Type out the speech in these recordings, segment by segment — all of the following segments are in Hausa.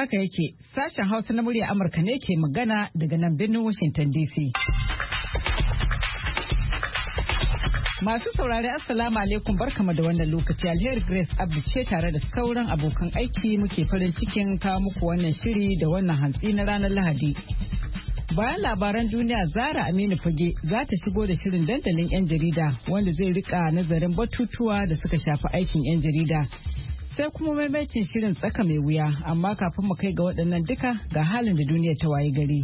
haka yake, sashen Hausa na murya Amurka ne ke magana daga nan birnin Washington DC. Masu saurari Assalamu alaikum, barkamu da wannan lokaci. Alheri Grace Abdu ce tare da sauran abokan aiki muke farin cikin kawo muku wannan shiri da wannan hantsi na ranar Lahadi. Bayan labaran duniya, Zara Aminu Fage za ta shigo da shirin dandalin 'yan jarida wanda zai rika nazarin batutuwa da suka shafi aikin 'yan jarida. Sai kuma maimaitin shirin tsaka mai wuya, amma kafin mu kai ga waɗannan duka ga halin da duniya ta waye gari.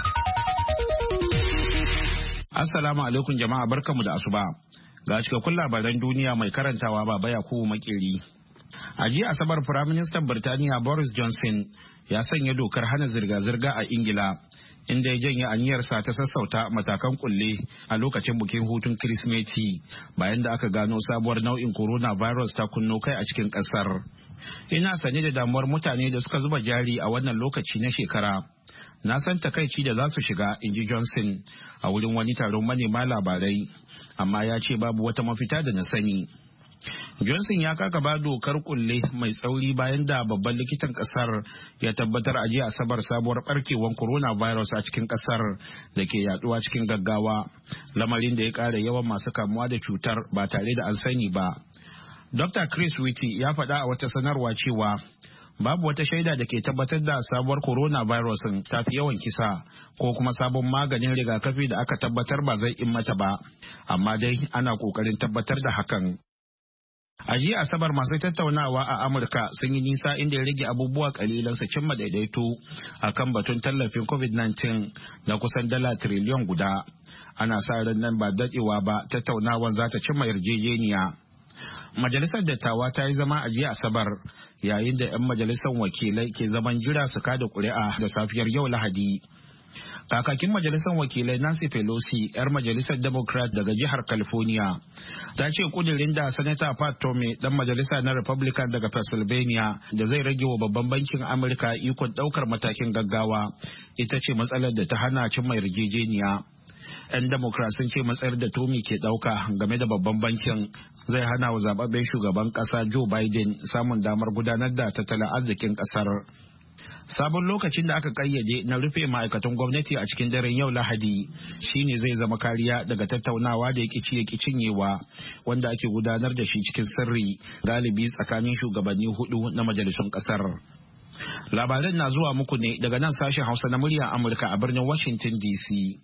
Assalamu alaikum jama'a, barkamu da asuba. Ga cikakkun labaran duniya mai karantawa Baba Yakubu Makeri. A jiya Asabar, Firaministan Birtaniya Boris Johnson ya sanya dokar hana zirga-zirga a Ingila, inda ya janye aniyarsa ta sassauta matakan kulle a lokacin bukin hutun Kirsimeti bayan da aka gano sabuwar nau'in coronavirus ta kunno kai a cikin kasar. Ina sane da damuwar mutane da suka zuba jari a wannan lokaci na shekara. Na san takaici da za su shiga, inji Johnson a wurin wani taron manema labarai, amma ya ce babu wata mafita da na sani. Johnson ya kakaba dokar kulle mai tsauri bayan da babban likitan kasar ya tabbatar a jiya Asabar sabuwar barkewar coronavirus a cikin kasar da ke yaduwa cikin gaggawa, lamarin da ya kara yawan masu kamuwa da cutar ba tare da an sani ba. Dr. Chris Whitty ya faɗa a wata sanarwa cewa babu wata shaida da ke tabbatar da sabuwar coronavirus ta fi yawan kisa ko kuma sabon maganin rigakafi da aka tabbatar ba zai in mata ba, amma dai ana kokarin tabbatar da hakan. A jiya Asabar, masu tattaunawa a Amurka sun yi nisa inda ya rage abubuwa kalilan su cimma daidaito a kan batun tallafin COVID-19 na kusan $1 triliyon. Ana sa ran nan ba dadewa ba tattaunawan za ta cimma yarjejeniya. Majalisar Dattawa ta yi zama a jiya Asabar yayin da 'yan majalisar wakilai ke zaman jira su kada ƙuri'a da safiyar yau Lahadi. Kakakin majalisar wakilai Nancy Pelosi, 'yar majalisar Democrat daga jihar California, ta ce kudirin da Senator Pat Toomey, dan majalisa na Republican daga Pennsylvania, da zai rage wa babban bankin Amurka ikon daukar matakin gaggawa, ita ce matsalar da ta hana cimma yarjejeniya. 'Yan Democrat sun ce matsayar da Toomey ke dauka game da babban bankin zai hana wa zababben shugaban kasa Joe Biden samun damar gudanar da tattalin arzikin kasar. Sabon lokacin da aka kayyade na rufe ma'aikatan gwamnati a cikin daren yau Lahadi shine zai zama kariya daga tattaunawa da ya cinyewa wanda ake gudanar da shi cikin sirri, galibi tsakanin shugabanni 4 na majalisun kasar. Labaran na zuwa muku ne daga nan sashen Hausa na muryar Amurka a birnin Washington DC.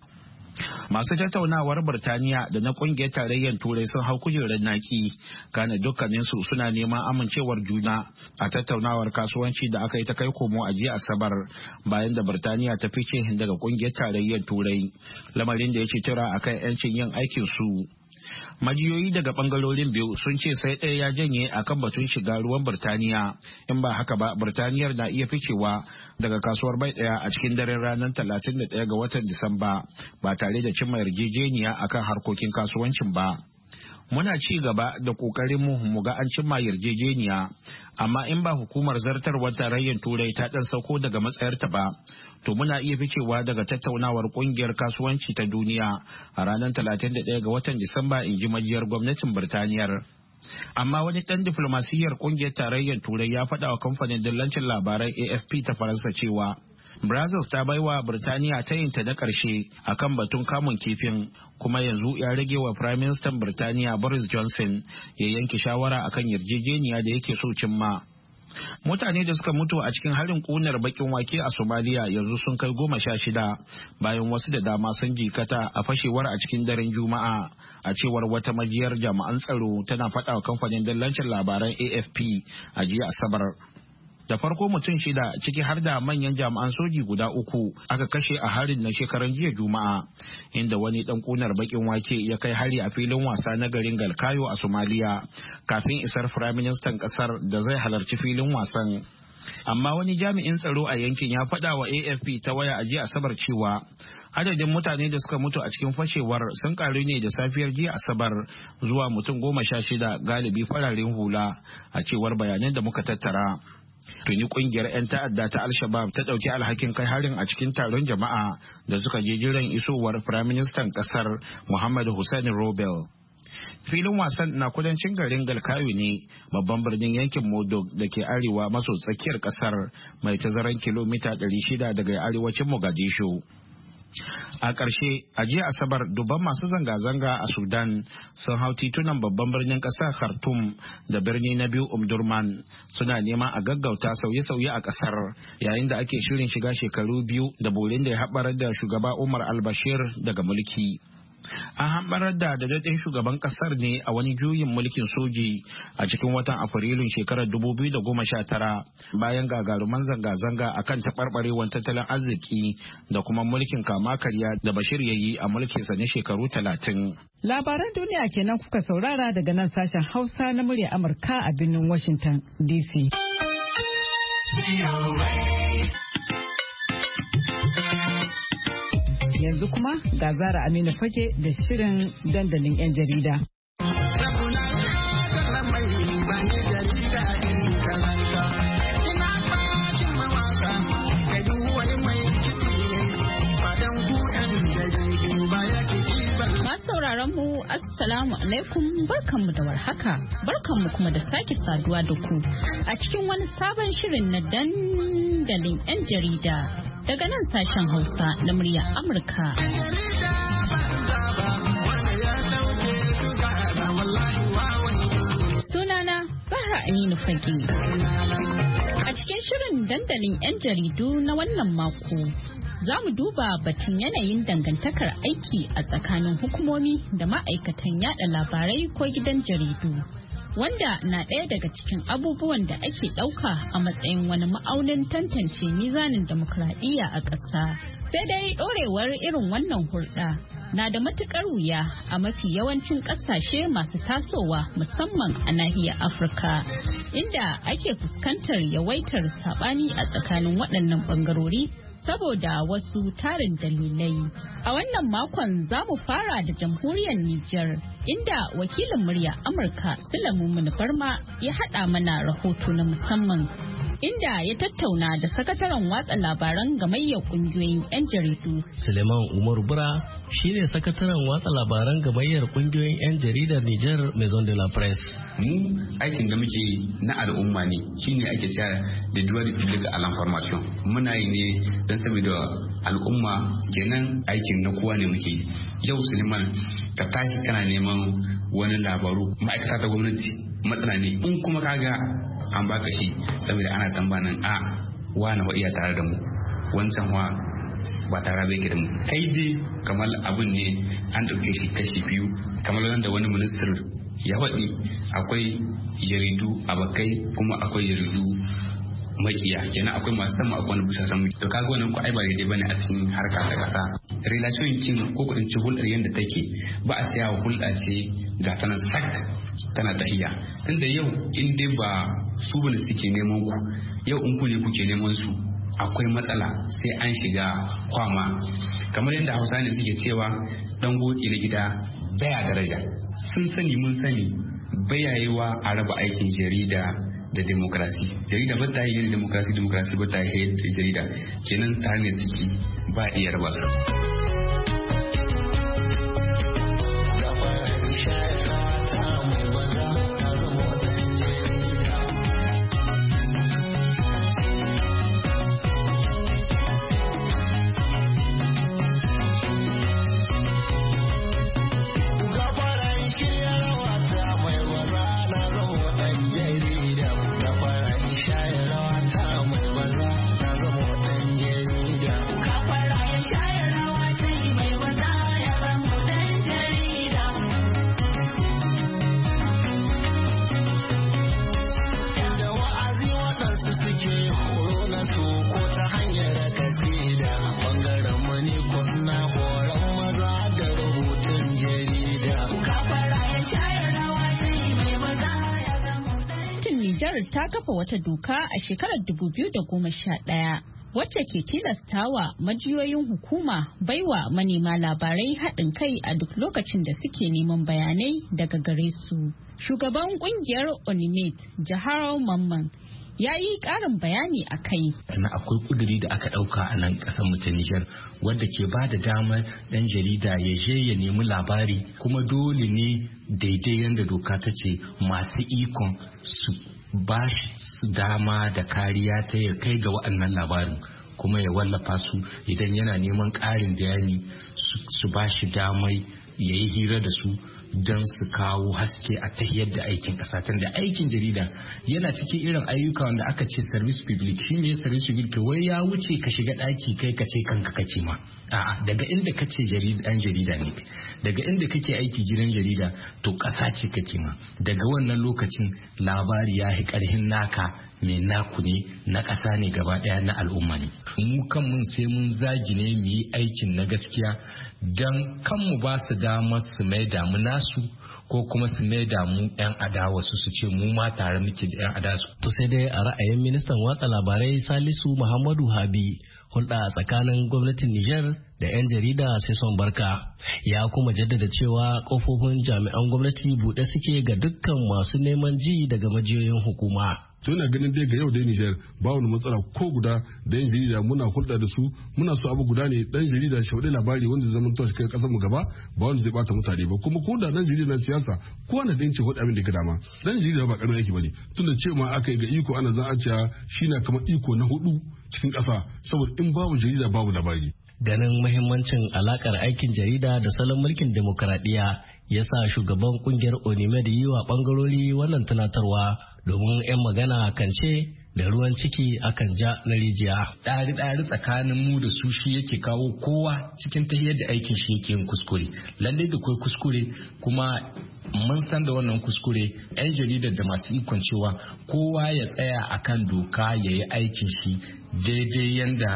Masu tattaunawar Birtaniya da na kungiyar tarayyar Turai sun hau kujerar naki, kana dukkaninsu suna neman amincewar juna a tattaunawar kasuwanci da aka yi ta kai komo a jiya Asabar bayan da Birtaniya ta fice daga kungiyar tarayyar Turai, lamarin da ya ce tura akan 'yancin yin aikin su. Majiyoyi daga bangarorin biyu sun ce sai ɗaya ya janye akan batun shiga ruwan Birtaniya, in ba haka ba Birtaniyar na iya ficewa daga kasuwar bai ɗaya a cikin daren ranar 31 ga watan Disamba ba tare da cimma yarjejeniya akan harkokin kasuwancin ba. Muna ci gaba da kokarin mu ga an cimma yarjejeniya, amma in ba hukumar zartarwar tarayyar Turai ta dan sauko daga matsayarta ba, to muna iya ficewa daga tattaunawar kungiyar kasuwanci ta duniya a ranar 31 ga watan Disamba, in ji majiyar gwamnatin Birtaniyar. Amma wani ɗan diflomasiyyar kungiyar tarayyar Turai ya faɗa wa kamfanin dillancin labaran AFP ta Faransa cewa Brussels ta baiwa Birtaniya tayinta na ƙarshe akan batun kamun kifin, kuma yanzu ya rage wa Prime Minister Birtaniya Boris Johnson ya yanke shawara akan yarjejeniya da yake so cimma. Mutane da suka mutu a cikin harin ƙunar bakin wake a Somalia yanzu sun kai 16 bayan wasu da dama sun jikata a fashewar a cikin daren Juma'a, a cewar wata majiyar jami'an tsaro tana faɗa wa kamfanin dillancin labaran AFP a jiya Asabar. Da farko mutum 6 ciki har da manyan jami'an soji guda 3 aka kashe a harin na shekaran jiya Juma'a, inda wani dan kunar bakin wake ya kai hari a filin wasa na garin Galkayo a Somalia kafin isar firaministan kasar da zai halarci filin wasan. Amma wani jami'in tsaro a yankin ya faɗa wa AFP ta waya a jiya Asabar cewa adadin mutane da suka mutu a cikin fashewar sun karu ne da safiyar jiya Asabar zuwa mutum 16, galibi fararen hula, a cewar bayanan da muka tattara. Tuni kungiyar 'yan ta'adda ta Al-Shabaab ta ɗauki alhakin kai harin a cikin taron jama'a da suka je jiran isowar Firaministan ƙasar Muhammad Hussein Robel. Filin wasan na kudancin garin Galkayo ne, babban birnin yankin Modok da ke arewa maso tsakiyar kasar, mai tazaran kilomita 600 daga arewacin Mogadishu. A ƙarshe, a jiya Asabar dubban masu zanga-zanga a Sudan sun hau titunan babban birnin ƙasar Khartoum da birni na biyu Omdurman suna neman a gaggauta sauye-sauye a ƙasar, yayin da ake shirin shiga shekaru biyu da borin da ya haɓarar da shugaba Umar al-Bashir daga mulki. An hambarar da daɗaɗɗen shugaban ƙasar ne a wani juyin mulkin soji a cikin watan Afrilun shekarar 2019 bayan gagaruman zanga-zanga akan taɓarɓarewar tattalin arziki da kuma mulkin kama karya da Bashir ya yi a mulkinsa na shekaru 30. Labaran duniya kenan kuka saurara daga nan sashen Hausa na murya Amurka a birnin Washington DC. Yanzu kuma ga Zara Aminu Fage da shirin dandalin 'yan jarida. Mu assalamu alaikum, barkanmu da warhaka, barkanmu kuma da sake saduwa da ku a cikin wani sabon shirin na dandalin 'yan jarida daga nan sashen Hausa na murya Amurka. Sunana Zahra Aminu Fage. A cikin shirin dandalin 'yan jaridu na wannan mako, za mu duba batun yanayin dangantakar aiki a tsakanin hukumomi da ma'aikatan yada labarai ko gidan jaridu, wanda na ɗaya daga cikin abubuwan da ake ɗauka a matsayin wani ma'aunin tantance mizanin demokradiyya a ƙasa. Sai dai ɗorewar irin wannan hulɗa na da matuƙar wuya a mafi yawancin ƙasashe masu tasowa, musamman a nahiyar Afirka, inda ake fuskantar yawaitar saɓani a tsakanin waɗannan ɓangarori saboda wasu tarin dalilai. A wannan makon za mu fara da jamhuriyar Nijar, inda wakilin murya Amurka Sulaimu Barma ya haɗa mana rahoto na musamman, inda ya tattauna da sakataren watsa labaran gamayyar kungiyoyin 'yan jaridu. Suleiman Umar Bura shine sakataren watsa labaran gamayyar kungiyoyin 'yan jaridar Nijar Maison de la Presse. Mu aikin da muke na al'umma ne, shine ake cewa da droit public à l'information. Muna yi ne don saboda al'umma, kenan aikin na kowa ne muke yi. Yau Suleiman, ka tashi kana neman wani labaru ma'aikata ta gwamnati matsala ne, in kuma kaga an baka shi saboda ana tambanin wa na iya tare da mu, wancan wa ba tare da yake da mu. Kai dai kamar abun ne an ɗauke shi kashi biyu, kamar wanda wani minister ya faɗi, akwai jaridu abakai kuma akwai jaridu makiya, kenan akwai masu sama akwai wani bisa samu. To kaga wannan ko ai ba daidai bane a cikin harka ta kasa. Relation kin ko kudin ci hulɗar yanda take ba a siya hulɗa ce ga tana sak tana tahiya. Tunda yau in dai ba su bane suke neman ku, yau in ku ne kuke neman su, akwai matsala sai an shiga kwama. Kamar yadda Hausa ne suke cewa dan goki na gida baya daraja. Sun sani mun sani bayayewa a raba aikin jarida da demokrasi. Jarida ba ta yi da demokrasi, demokrasi ba ta yi da jarida, kenan tare ne suke ba iya raba su. Ta kafa wata doka a shekarar 2011 wacce ke tilastawa majiyoyin hukuma baiwa manema labarai haɗin kai a duk lokacin da suke neman bayanai daga gare su. Shugaban kungiyar Onimet, Jaharau Mamman, ya yi ƙarin bayani a kai. Sannan akwai kuduri da aka ɗauka a nan ƙasar mu ta Nijar wanda ke ba da damar ɗan jarida ya je ya nemi labari, kuma dole ne daidai yadda doka ta ce masu ikon su ba shi dama da kariya ta ya kai ga waɗannan labarin, kuma ya wallafa su. Idan yana neman ƙarin bayani su ba shi damai ya yi hira da su don su kawo haske a tahiyar da aikin kasa. Da aikin jarida yana cikin irin ayyuka wanda aka ce service public. Shi ne service public wai ya wuce ka shiga ɗaki kai ka ce kanka kake ma. A'a, daga inda kace ɗan jarida ne, daga inda kake aiki gidan jarida to ƙasa ce kake ma. Daga wannan lokacin labari ya yi ƙarhin naka, mai naku ne, na ƙasa ne gaba ɗaya, na al'umma ne. Mu kan mun sai mun zagi ne mu yi aikin na gaskiya don kanmu ba su damar su mai damu nasu ko kuma su mai damu 'yan adawa su ce mu ma tare muke da 'yan adawa. To sai dai a ra'ayin ministan watsa labarai Salisu Muhammadu Habi, hulɗa tsakanin gwamnatin Nijar da 'yan jarida sai son barka. Ya kuma jaddada cewa kofofin jami'an gwamnati buɗe suke ga dukkan masu neman ji daga majiyoyin hukuma. to ina ganin dai ga yau dai Niger ba wani matsala ko guda da yan jarida muna hulɗa da su, muna so abu guda ne, dan jarida shaudi labari wanda zai zama kai kasar mu gaba, ba wanda zai bata mutane ba. Kuma ko da dan jarida na siyasa ko wanda da yace hudu abin da ga dama, dan jarida ba karamin yake bane, tunda ce ma aka yi ga iko ana zan a cewa shi na kamar iko na hudu cikin ƙasa, saboda in babu jarida babu labari. Ganin muhimmancin alakar aikin jarida da salon mulkin demokaradiyya ya sa shugaban kungiyar Onimed yi wa bangarori wannan tunatarwa, domin 'yan magana kan ce da ruwan ciki akan ja na rijiya. Ɗari tsakanin mu da su shi yake kawo kowa cikin tahiyar da aikin shi yake yin kuskure. Lallai da kai kuskure, kuma mun san da wannan kuskure 'yan jaridar da masu ikon cewa kowa ya tsaya akan doka ya yi aikin shi daidai yanda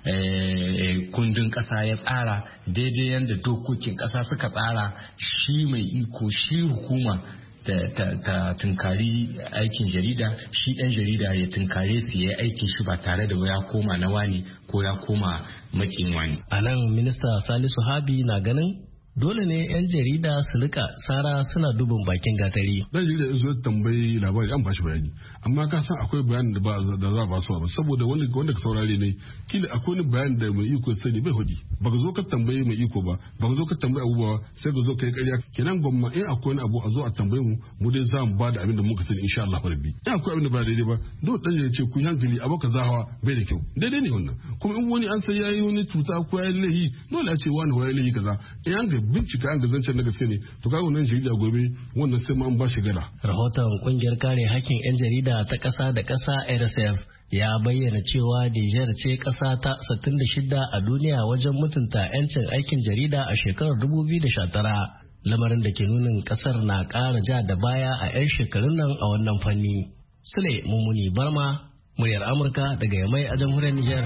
kundin ƙasa ya tsara, daidai yanda dokokin ƙasa suka tsara. Shi mai iko, shi hukuma ta tunkari aikin jarida, shi ɗan jarida ya tunkare su ya yi aikin shi ba tare da ya koma na wani ko ya koma makin wani. A nan minista Salisu Habi na ganin dole ne 'yan jarida su rika sara suna dubin bakin gatari. Dan jarida in zo tambayi labari an bashi bayani, amma ka san akwai bayanin da za a ba su ba, saboda wanda ka saurare ne kila akwai wani bayanin da mai iko sani bai hudi, baka zo ka tambayi mai iko ba, baka zo ka tambayi abubuwa sai ka zo kai ƙarya. Kenan gwamma in akwai wani abu a zo a tambaye mu dai za mu ba da abin da muka sani insha Allah rabbi. In akwai abin da ba daidai ba, dole dan jarida ce ku hankali abokan zahawa bai da kyau, daidai ne wannan. Kuma in wani an sai yayi wani tuta ko yayi lahi, dole a ce wani yayi lahi kaza. In an ga bincika an ga zancen na gaske ne, to kaga wannan jarida gobe wannan sai ma an ba shi gada. Rahoton kungiyar kare hakkin 'yan jarida ta ƙasa da ƙasa RSF ya bayyana cewa Nijar ce ƙasa ta 66 a duniya wajen mutunta 'yancin aikin jarida a shekarar 2019, lamarin da ke nunin ƙasar na ƙara ja da baya a 'yan shekarun nan a wannan fanni. Sule Mummuni Barma, muryar Amurka daga Yamai a jamhuriyar Nijar.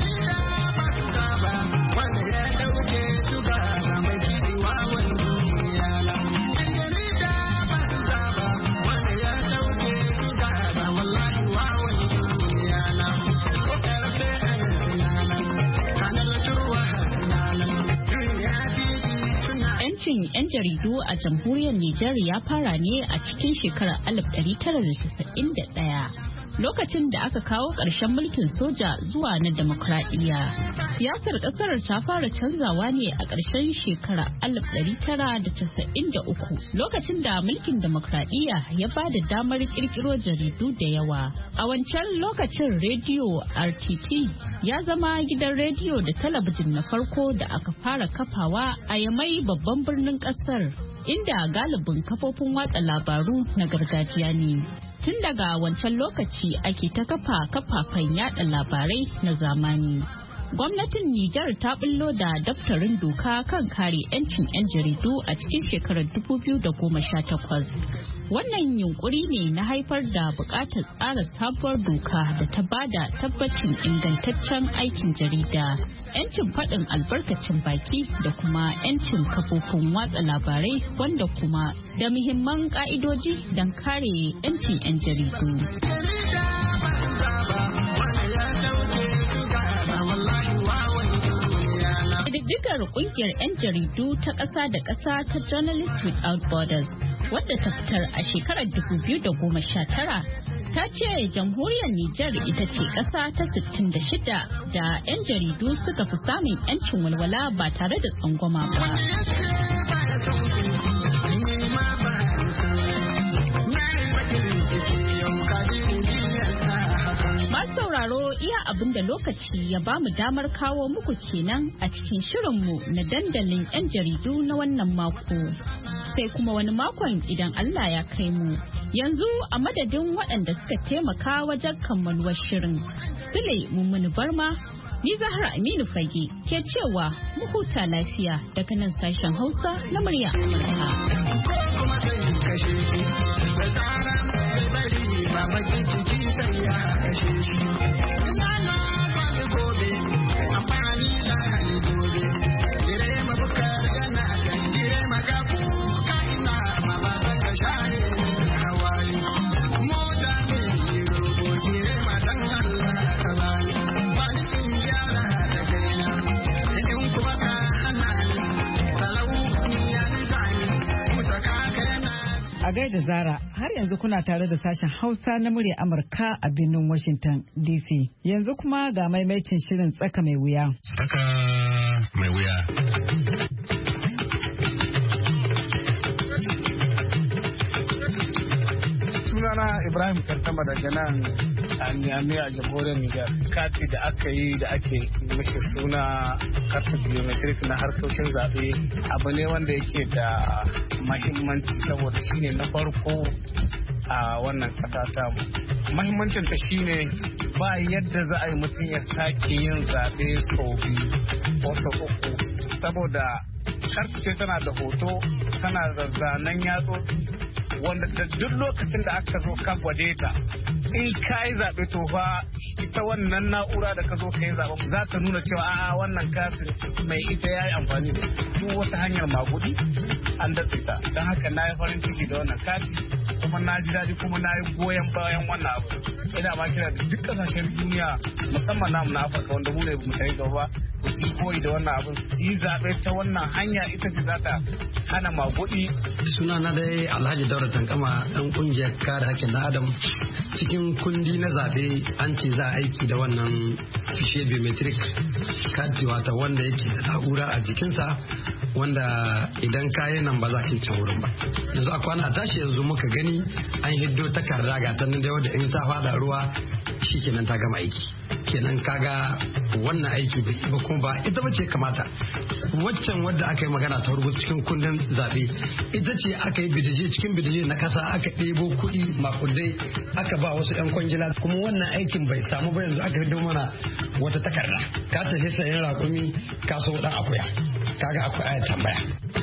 Yancin 'yan jaridu a jamhuriyar Nijar ya fara ne a cikin shekarar 1991. Lokacin da aka kawo ƙarshen mulkin soja zuwa na demokradiyya. Siyasar ƙasar ta fara canzawa ne a ƙarshen shekara 1993, lokacin da mulkin demokradiyya ya ba da damar ƙirƙiro jaridu da yawa. A wancan lokacin rediyo RTT ya zama gidan rediyo da talabijin na farko da aka fara kafawa a Yamai, babban birnin ƙasar, inda galibin kafofin watsa labaru na gargajiya ne. Tun daga wancan lokaci ake ta kafafen yada labarai na zamani. Gwamnatin Nijar ta bullo da daftarin doka kan kare 'yancin 'yan jaridu a cikin shekarar 2018. Wannan yunkuri ne na haifar da buƙatar tsara sabuwar doka da ta bada tabbacin ingantaccen aikin jarida, 'yancin faɗin albarkacin baki da kuma 'yancin kafofin watsa labarai, wanda kuma da muhimman ƙa'idoji don kare 'yancin 'yan jaridu. Ƙididdigar ƙungiyar 'yan jaridu ta ƙasa da ƙasa ta Journalists Without Borders, wadda ta fitar a shekarar 2019, ta ce jamhuriyar Nijar ita ce ƙasa ta 66 da 'yan jaridu suka fi samun 'yancin walwala ba tare da tsangwama ba. Masu sauraro iya abin da lokaci ya ba mu damar kawo muku kenan a cikin shirinmu na dandalin 'yan jaridu na wannan mako. Sai kuma wani makon idan Allah ya kai mu. Yanzu a madadin waɗanda suka taimaka wajen kammaluwar shirin. Sule Mummuni Barma, ni Zahra Aminu Fage ke cewa mu huta lafiya daga nan sashen Hausa na murya Amurka. A gaida Zara, har yanzu kuna tare da sashen Hausa na murya Amurka a birnin Washington DC. Yanzu kuma ga maimaitin shirin tsaka mai wuya. Tsaka mai wuya. Sunana Ibrahim Kartama daga nan a Niamey a jamhuriyar Nijar. Kati da aka yi da ake mishi suna kartu biometric na harkokin zaɓe abu ne wanda yake da mahimmanci saboda shine na farko a wannan ƙasa tamu. Mahimmancin ta shine ba yadda za a yi mutum ya sake yin zaɓe sau biyu ko sau uku saboda kartu ce tana da hoto tana da zanen yatsotsi wanda da duk lokacin da aka zo ka gwade ta in ka yi zaɓe to fa ita wannan na'ura da ka zo ka yi zaɓen za ta nuna cewa a'a wannan katin mai ita ya yi amfani da duk wata hanyar magudi an datse ta don haka na yi farin ciki da wannan kati kuma na ji daɗi kuma na yi goyon bayan wannan abu ina ma kira da duk ƙasashen duniya musamman namu na Afirka wanda mu ne mu kai gaba ku su koyi da wannan abin su yi zaɓe ta wannan hanya ita ce za ta hana magudi. Suna na dai Alhaji Daura Tankama ɗan ƙungiyar kare hakkin ɗan Adam cikin kundi na zaɓe an ce za a aiki da wannan fishe biometric kati wata wanda yake da na'ura a jikinsa wanda idan kayan nan ba za ka yi can wurin ba. Yanzu a kwana tashi yanzu muka gani an hiddo takarda ga ta nan da wadda in ta faɗa ruwa shi kenan ta gama aiki. Kenan kaga wannan aiki ba kuma ba ita ba ce kamata waccan wadda aka yi magana ta rubuta cikin kundin zaɓe ita ce aka yi bidije cikin bidije na kasa aka ɗebo kuɗi makudai aka ba wasu 'yan kwangila kuma wannan aikin bai samu ba yanzu aka hido mana wata takarda ka tafi sayan raƙumi ka so ɗan akuya kaga akwai ayat tambaya.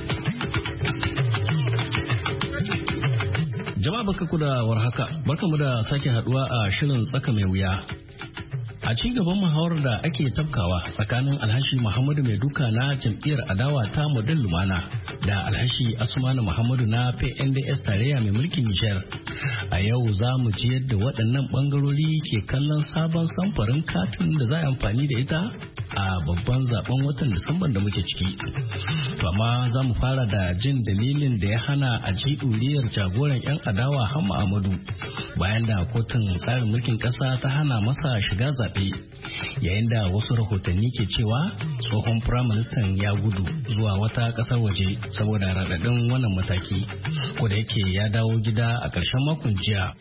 Jama'a barka da warhaka barkamu da sake haduwa a shirin tsaka mai wuya. A ci gaban muhawarar da ake tafkawa tsakanin Alhashi Muhammadu Maiduka na jam'iyyar adawa ta Model Lumana da Alhashi Asmanu Muhammadu na PNDS tarayya mai mulkin Nijar. A yau za mu ji yadda waɗannan ɓangarori ke kallon sabon samfarin katin da za a amfani da ita a babban zaben watan Disamban da muke ciki. To amma za mu fara da jin dalilin da ya hana a ji ɗuriyar jagoran 'yan adawa Hamma Amadu bayan da kotun tsarin mulkin ƙasa ta hana masa shiga zaɓe. Yayin da wasu rahotanni ke cewa tsohon firaministan ya gudu zuwa wata ƙasar waje saboda raɗaɗin wannan mataki, ko da yake ya dawo gida a ƙarshen makon jiya.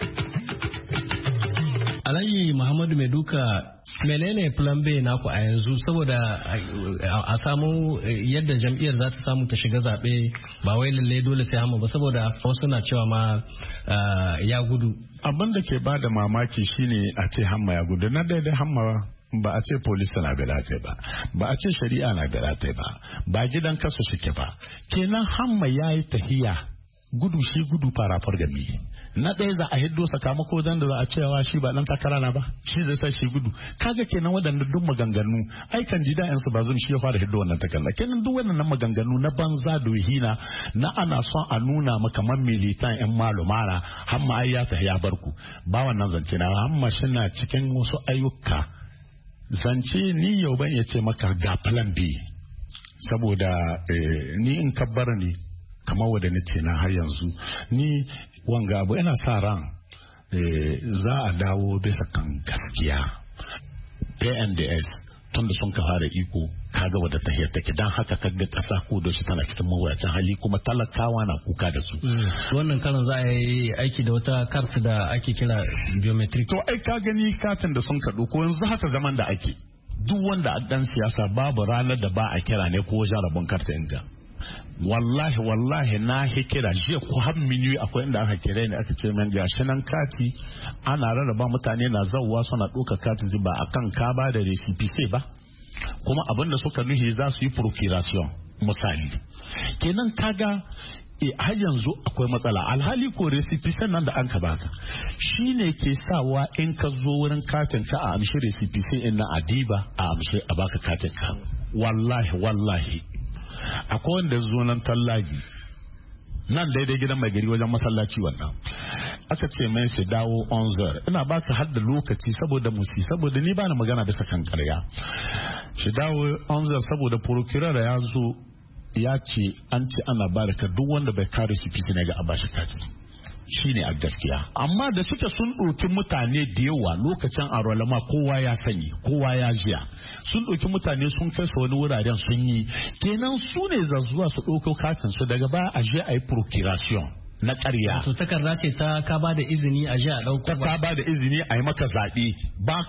Alhaji Muhammadu Maiduka, menene plan B naku a yanzu saboda a samu yadda jam'iyyar za ta samu ta shiga zaɓe ba wai lalle dole sai Hamma ba saboda wasu na cewa ma ya gudu. Abin da ke ba da mamaki shine a ce Hamma ya gudu. Na daidai Hamma ba a ce polis na galatai ba a ce shari'a na galatai ba gidan kasu shike ba. Kenan Hamma ya yi tahiya gudu shi gudu farafar da mi. Na ɗaya za a hiddo sakamako dan da za a cewa shi ba dan takara na ba shi zai sa shi gudu. Kaga kenan waɗanda duk maganganu aikan ji da su ba zun shi ya fara hiddo wannan takarda. Kenan duk wannan maganganu na banza da hina na ana son a nuna maka man militan yan malumara Hamma ai ya tahiya barku ba wannan zance na Hamma shina cikin wasu ayyuka zance ni yau ban ya ce maka ga plan B saboda ni in kabbara ni kamar wadda ni ce na har yanzu ni wanga abu ina sa ran za a dawo bisa kan gaskiya. PNDS tunda sun ka fara iko kaga wadda ta take dan haka kaga kasa ko da shi tana cikin mawuyacin hali kuma talakawa na kuka da su. Wannan karan za a yi aiki da wata karta da ake kira biometric. To ai ka gani katin da sun kaɗo ko yanzu haka zaman da ake duk wanda a dan siyasa babu ranar da ba a kira ne ko wajen rabon karta inga. Wallahi na kira jiya ko har mini akwai inda aka kira ne aka ce min gashi nan kati ana rarraba mutane na zawwa suna ɗauka kati ba akan ka ba da recipe ba kuma abinda suka nuhi za su yi procuration misali kenan kaga har yanzu akwai matsala alhali ko recipe nan da an ka baka shine ke sawa in ka zo wurin katin ka a amshi recipe sai in na adiba a amshi a baka katin ka wallahi akwai wanda zo nan tallaji nan daidai gidan mai gari wajen masallaci wannan aka ce mai su dawo 11 ina ba ka hadda lokaci saboda saboda ni bani magana bisa kan karya shi dawo 11 saboda procurer ya zo ya ce an ce ana ba da duk wanda bai kare su fiti ne ga abashi kati shine a gaskiya amma da suke sun ɗauki mutane da yawa lokacin arolama kowa ya sani kowa ya jiya sun ɗauki mutane sun kai su wani wuraren sun yi kenan su ne za zuwa su ɗauko katin su daga baya a je a yi procuration na ƙarya. To takarda ce ta ka ba da izini a je a ɗauko ba. Ka ba da izini a yi maka zaɓe ba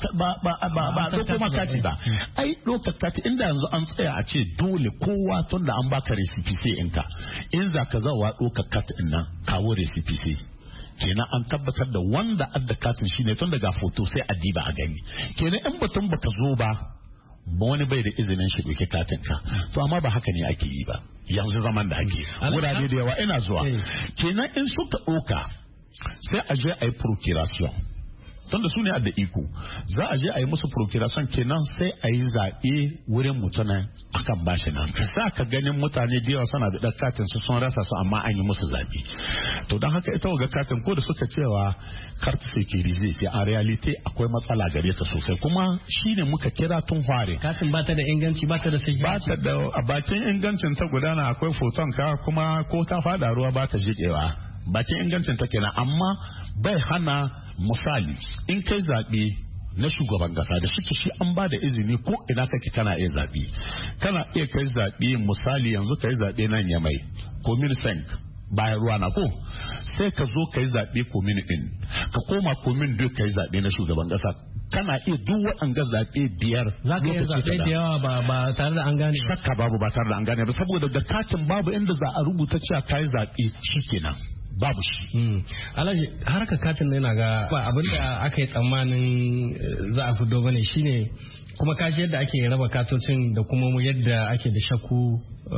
ɗauko makati ba. Ai ɗaukar kati inda yanzu an tsaya a ce dole kowa tun da an baka recipe sai in ka. In za ka zawa ɗaukar kati in nan kawo recipe sai. Kenan an tabbatar da wanda adda katin shine tun daga foto sai a diba a gani. Kenan in batun baka zo ba wani bai da izinin shi ɗauki katin ka to amma ba haka ne ake yi ba yanzu zaman da ake wurare da yawa ina zuwa kenan in suka ɗauka sai a je a yi procuration tunda su ne da iko za a je a yi musu procuration kenan sai a yi zaɓe wurin mutumin akan bashi nan sa ka ganin mutane da yawa suna da katin su sun rasa su amma an yi musu zaɓe to don haka ita ga katin ko da suka cewa carte sécurisée sai a reality akwai matsala gare ta sosai kuma shine muka kira tun hware katin ba ta da inganci ba ta da security ba ta da a bakin ingancin ta gudana akwai foton ka kuma ko ta fada ruwa ba ta jiƙewa bakin ingancin ta kenan amma bai hana misali in kai zaɓe na shugaban kasa da shi an ba da izini ko ina kake kana iya zaɓe kana iya kai zaɓe misali yanzu kai zaɓe nan ya mai komin sank bayan ruwa na ko sai ka zo kai zaɓe komin din ka koma komin duk kai zaɓe na shugaban kasa kana iya duk waɗanga zaɓe biyar za ka iya zaɓe da yawa ba tare da an gane ba shakka babu ba tare da an gane ba saboda da katin babu inda za a rubuta cewa kai zaɓe shikenan babu shi. Alhaji harkar katin ne na ga abinda aka yi tsammanin za a fito bane shine kuma kashi yadda ake raba katocin da kuma yadda ake da shakku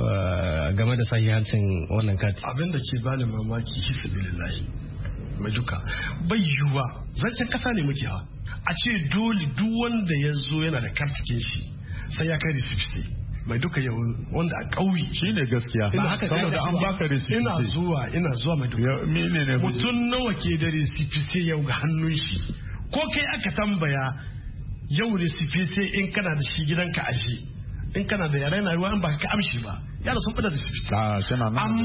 game da sahihancin wannan kati. Abinda ke bani mamaki hisabilillahi mai duka bai yiwuwa zancen kasa ne muke hawa a ce dole duk wanda ya zo yana da kartikin shi sai ya kai risifisi mai duka yau wanda a ƙauye shi ne gaskiya saboda an baka recipe ina zuwa mai duka mutum nawa ke da recipe yau ga hannun shi ko kai aka tambaya yau recipe in kana da shi gidanka aje in kana da yare na ruwa in ba ka amshi ba yara sun fada recipe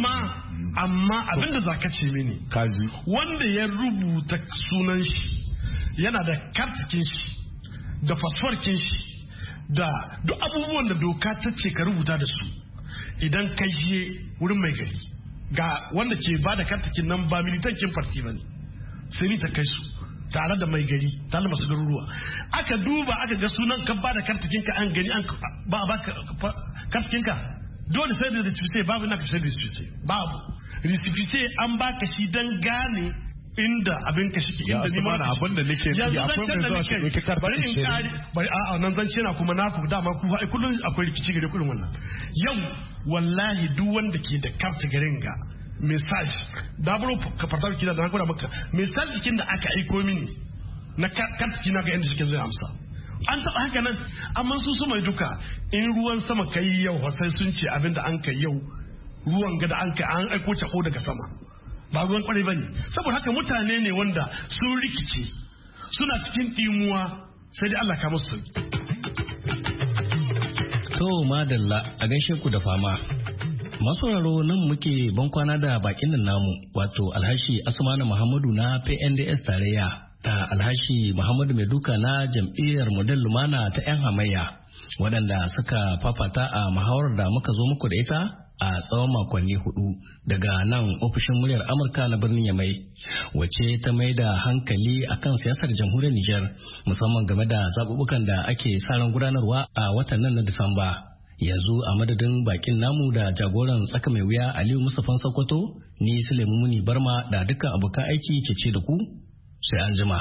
amma abinda za ka ce mini wanda ya rubuta sunan shi yana da kartikin shi da fasfarkin shi da duk abubuwan da doka ta ce ka rubuta da su idan ka je wurin mai gari ga wanda ke ba da kartakin nan ba militankin farti ba ne sai ni ta kai su tare da mai gari tare da masu garuruwa aka duba aka ga sunan ka ba da kartakin ka an gani ba ba kartakin ka dole sai da recipe babu na ka sai recipe babu recipe an baka shi dan gane inda abin ka shike inda ni mana abin da nake yi akwai mai zuwa shi doki karbar shi bari a'a nan zance na kuma naku dama ku fa kullun akwai rikici gare kullun wannan yau wallahi duk wanda ke da karta garin ga message da bro ka farta kina da hakura maka message cikin da aka aiko mini na karta kina ga inda shike zai amsa an taba haka nan amma su mai duka in ruwan sama kai yau sai sun ce abin da an kai yau ruwan ga da an kai an aiko cako daga sama ba ruwan kwarai bane saboda haka mutane ne wanda sun rikice suna cikin dimuwa sai dai Allah ka musu sauki. To madalla a gaishe ku da fama Masauraro nan muke bankwana da bakin nan namu wato Alhashi Asmanu Muhammadu na PNDS tarayya da Alhashi Muhammadu Maiduka na jam'iyyar Model Lumana ta 'yan hamayya waɗanda suka fafata a muhawarar da muka zo muku da ita a tsawon makonni 4 daga nan ofishin muryar Amurka na birnin Yamai wacce ta mai da hankali akan siyasar jamhuriyar Nijar musamman game da zaɓuɓɓukan da ake sa ran gudanarwa a watan nan na Disamba. Yanzu a madadin bakin namu da jagoran tsaka mai wuya Aliyu Mustapha Sokoto ni Sulaimu Muni Barma da dukkan abokan aiki ke ce da ku sai an jima.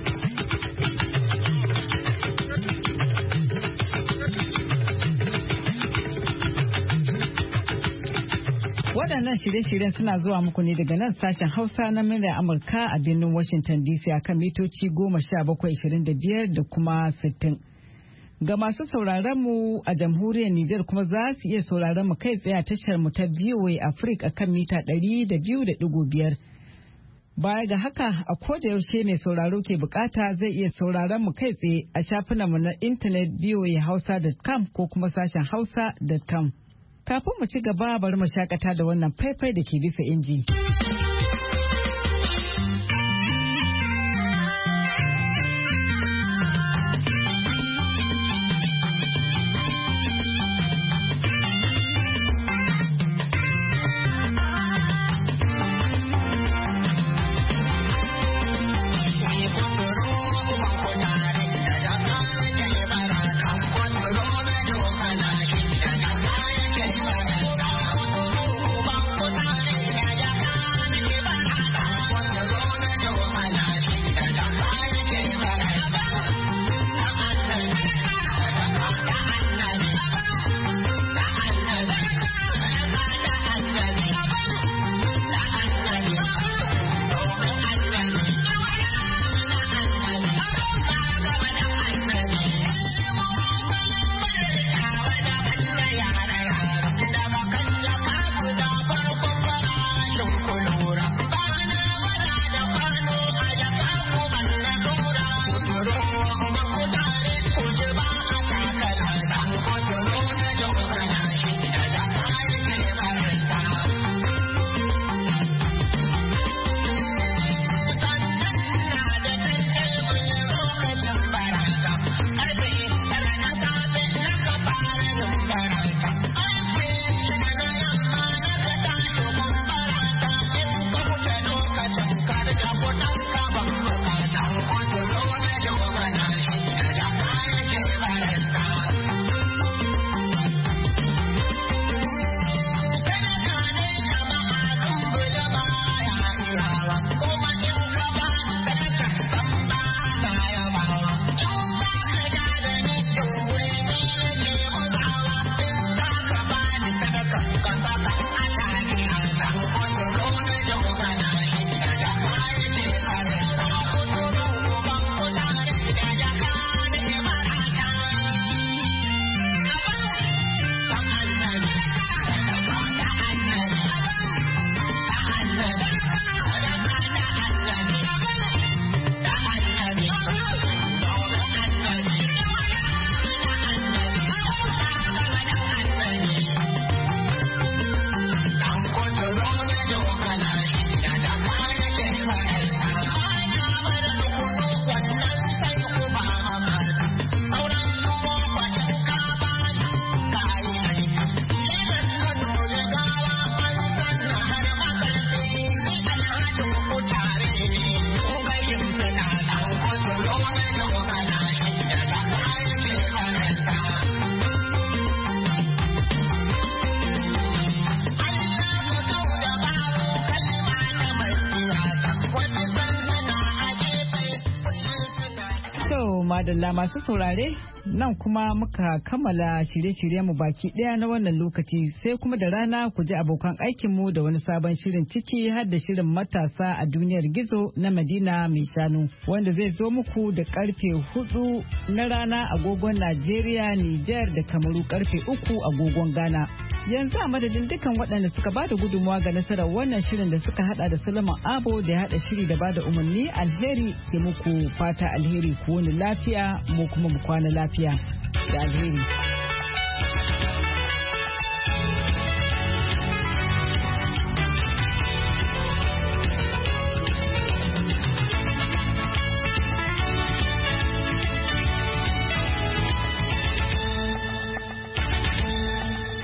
Waɗannan shirye-shiryen suna zuwa muku ne daga nan sashen Hausa na muryar Amurka a birnin Washington DC akan mitoci 1725 da kuma 60. Ga masu sauraron mu a jamhuriyar Nijar kuma za su iya sauraron mu kai tsaye a tashar mu ta VOA Africa akan mita 200.5. Baya ga haka a koda yaushe mai sauraro ke bukata zai iya sauraron mu kai tsaye a shafinan mu na intanet voahausa.com ko kuma sashen hausa.com. Kafin mu ci gaba bari mu shakata da wannan faifai da ke bisa inji. Madalla masu saurare nan kuma muka kammala shirye-shiryenmu baki daya na wannan lokaci sai kuma da rana ku ji abokan aikinmu da wani sabon shirin ciki har da shirin matasa a duniyar gizo na Madina mai shanu wanda zai zo muku da karfe 4 na rana agogon Najeriya, Nijar da Kamaru karfe 3 agogon Ghana. Yanzu a madadin dukkan waɗanda suka ba da gudunmawa ga nasarar wannan shirin da suka hada da Solomon Abo da ya hada shiri da ba da umarni alheri ke muku fata alheri ku wani lafiya mu kuma mu kwana lafiya da alheri.